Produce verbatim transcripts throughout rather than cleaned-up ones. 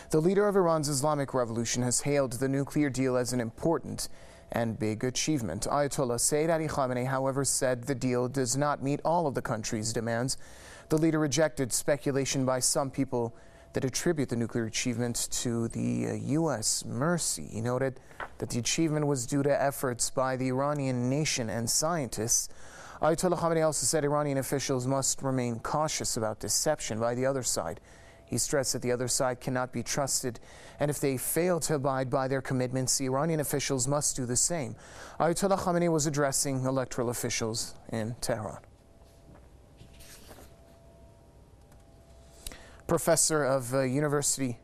The leader of Iran's Islamic Revolution has hailed the nuclear deal as an important and big achievement. Ayatollah Sayyid Ali Khamenei, however, said the deal does not meet all of the country's demands. The leader rejected speculation by some people that attribute the nuclear achievement to the uh, U S mercy. He noted that the achievement was due to efforts by the Iranian nation and scientists. Ayatollah Khamenei also said Iranian officials must remain cautious about deception by the other side. He stressed that the other side cannot be trusted, and if they fail to abide by their commitments, the Iranian officials must do the same. Ayatollah Khamenei was addressing electoral officials in Tehran. Professor of uh, University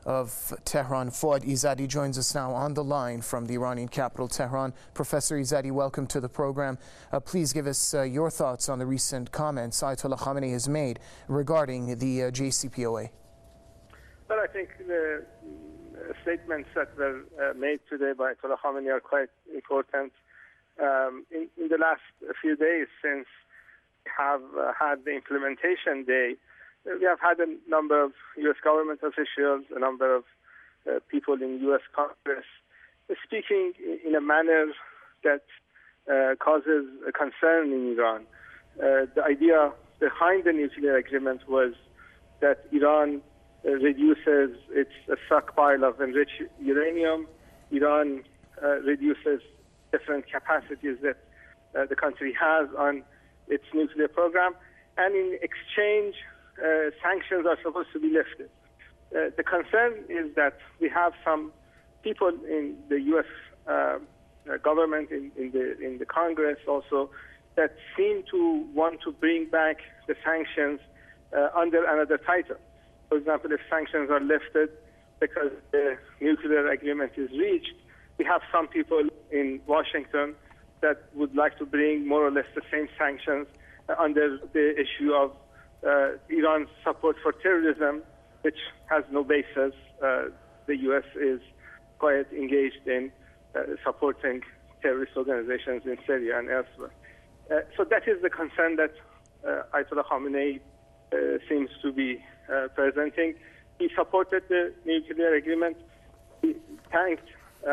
of Tehran, Fouad Izzadi, joins us now on the line from the Iranian capital, Tehran. Professor Izzadi, welcome to the program. Uh, please give us uh, your thoughts on the recent comments Ayatollah Khamenei has made regarding the uh, J C P O A. Well, I think the uh, statements that were uh, made today by Ayatollah Khamenei are quite important. Um, in, in the last few days, since we have uh, had the implementation day, we have had a number of U S government officials, a number of uh, people in U S Congress speaking in a manner that uh, causes a concern in Iran. Uh, the idea behind the nuclear agreement was that Iran uh, reduces its uh, stockpile of enriched uranium. Iran uh, reduces different capacities that uh, the country has on its nuclear program, and in exchange, Uh, sanctions are supposed to be lifted. Uh, the concern is that we have some people in the U S uh, government, in, in the in the Congress also, that seem to want to bring back the sanctions uh, under another title. For example, if sanctions are lifted because the nuclear agreement is reached, we have some people in Washington that would like to bring more or less the same sanctions uh, under the issue of Uh, Iran's support for terrorism, which has no basis. Uh, the U S is quite engaged in uh, supporting terrorist organizations in Syria and elsewhere. Uh, so that is the concern that uh, Ayatollah Khamenei uh, seems to be uh, presenting. He supported the nuclear agreement. He thanked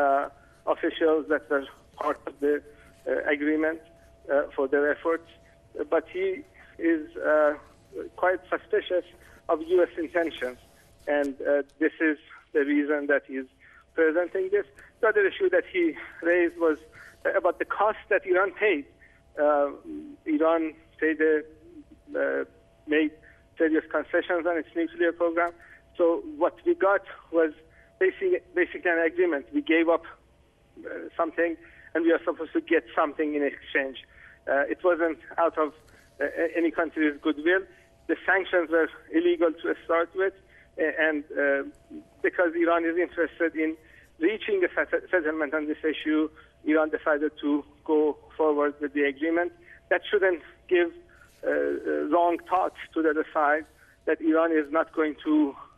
uh, officials that were part of the uh, agreement uh, for their efforts, but he is uh, quite suspicious of U S intentions, and uh, this is the reason that he's presenting this. The other issue that he raised was about the cost that Iran paid. Uh, Iran paid a, uh, made serious concessions on its nuclear program, so what we got was basically, basically an agreement. We gave up uh, something, and we are supposed to get something in exchange. Uh, it wasn't out of uh, any country's goodwill. The sanctions were illegal to start with, and uh, because Iran is interested in reaching a settlement on this issue, Iran decided to go forward with the agreement. That shouldn't give uh, wrong thoughts to the other side that Iran is not going to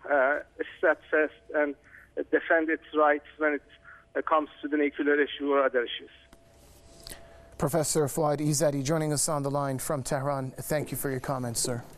uh, step fast and defend its rights when it uh, comes to the nuclear issue or other issues. Professor Fouad Izzadi joining us on the line from Tehran. Thank you for your comments, sir.